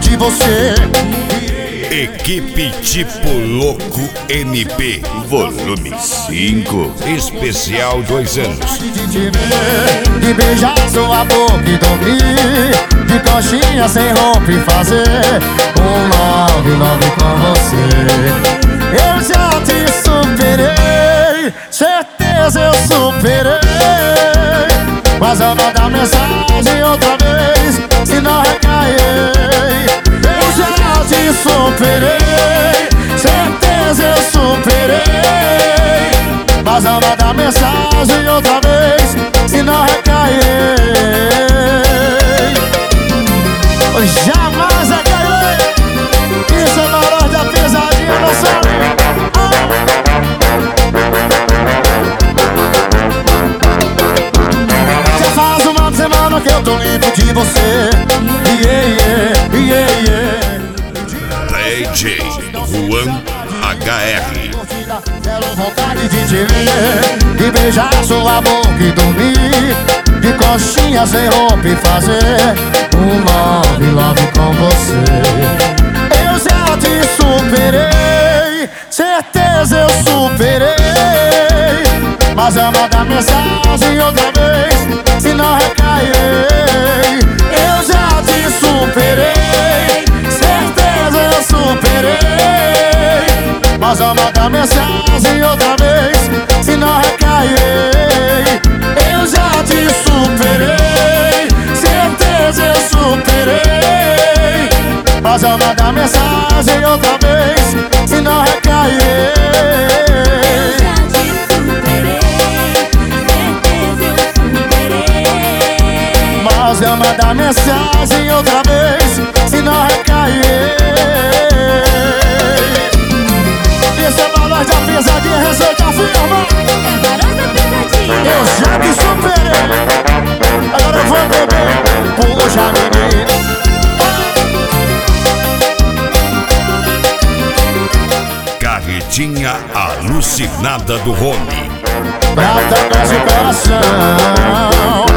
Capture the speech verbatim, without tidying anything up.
de você. Equipe Tipo Louco M P, volume cinco, especial dois anos. De beijar sua boca e dormir de coxinha sem roupa e fazer um nove nove com você. Eu já te superei, certeza eu superei. Mas eu vou dar mensagem outra vez, se não recairei. Eu já te superei, certeza eu superei. Mas eu vou dar mensagem outra vez, se não recairei. Eu jamais recairei. Isso é maior da pesadinha, não sabe? Já faz uma semana que eu tô limpo de você. Yeah, yeah, yeah, yeah. D J Juan H R. Zero vontade de te ver, de beijar sua boca e dormir de coxinha sem roupa e fazer um love, love com você. Eu já te superei, certeza eu superei. Mas eu vou dar mensagem outra vez, se não recairei. Eu já te superei, certeza eu superei. Mas eu vou dar mensagem outra vez, se não recairei. Eu já te superei, certeza eu superei. Mas eu vou dar mensagem outra vez, se não recairei. Mas eu vou dar mensagem outra vez, se não recairei. Esse é valor da pesadinha, receita firma. É valor da pesadinha. Eu já te superei, agora eu vou beber. Puxa, menina. Carretinha alucinada do Rony. Prata, nosso coração.